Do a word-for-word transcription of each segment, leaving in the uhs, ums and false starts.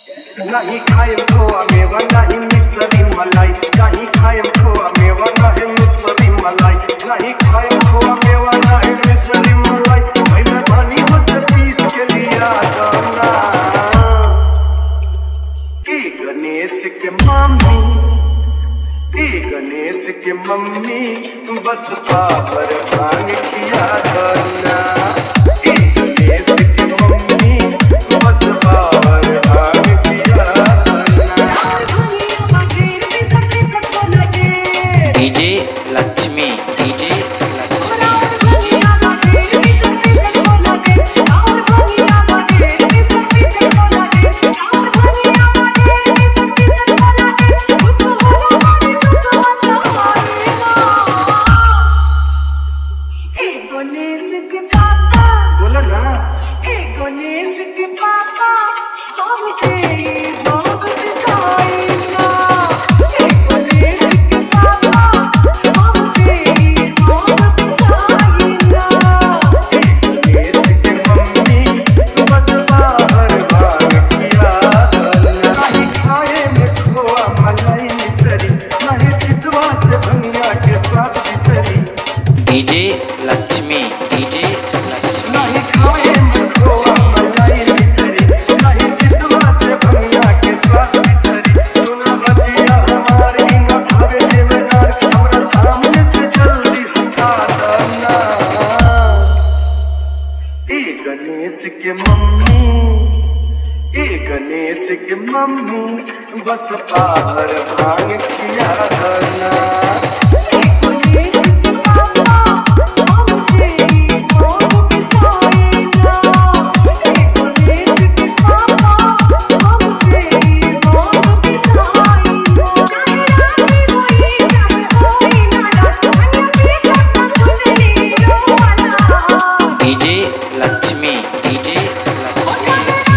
नहीं खाएम खोआ मेवा नहीं मिसरी मलाई नहीं खाएम खोआ मेवा नहीं मिसरी मलाई नहीं खाएम खोआ मेवा नहीं मिसरी मलाई पहले पानी मत पीस के लिया जाना ए गणेश के मम्मी ए गणेश के मम्मी बस पावर भांग किया करना ए गणेश के मम्मी बस पावर भांग किया डीजे लक्ष्मी डीजे बोला ना गणेश के पापा हम तेरी बात दिखाएगा गणेश के पापा हम तेरी बात दिखाएगा गणेश के मम्मी बस पावर भांग किया नहीं खाए में खोआ मलाई मिसरी नहीं चितवा से भंगिया के स्वाद बिसरी डीजे लक्ष्मी डीजे लक्ष्मी नहीं खाए में खोआ मलाई मिसरी नहीं चितवा से भंगिया के स्वाद बिसरी सुना बतिया हमारी न भावे देवदार हमरा सामने से जल्दी हटा देना ए गणेश के मम्मी ए गणेश के मम्मी बस पावर भांग किया करना गणेश के पापा हम तेरी बात दिखाएगा गणेश के पापा हम तेरी बात दिखाएगा चाहे रात होई चाहे होई ना रात मन की बात सुनने रोवाना डीजे लक्ष्मी डीजे लक्ष्मी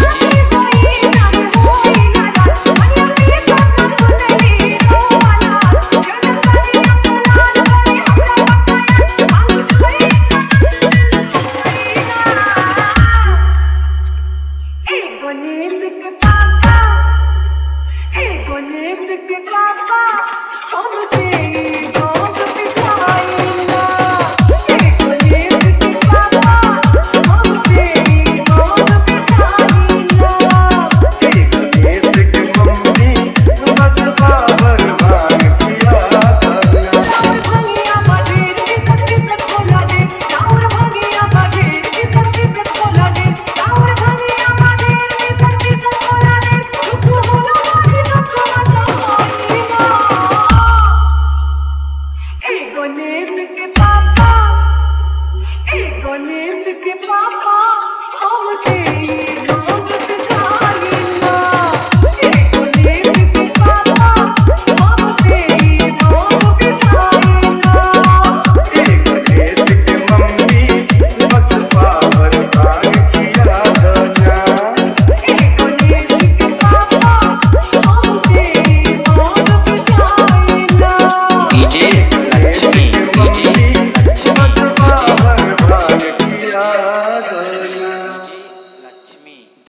गणेश के पापा गणेश के पापा हम तेरी बात दिखाएगा गणेश के पापा हम तेरी बात दिखाएगा गणेश के मम्मी बस पावर भांग किया करना भंगिया बाजे की सत्ती से खोला दे और भंगिया बाजे की सत्ती से खोला दे और भंगिया बाजे की सत्ती से खोला दे तू होला मारी तो खोला ए गणेश के पापा ए गणेश के पापा हम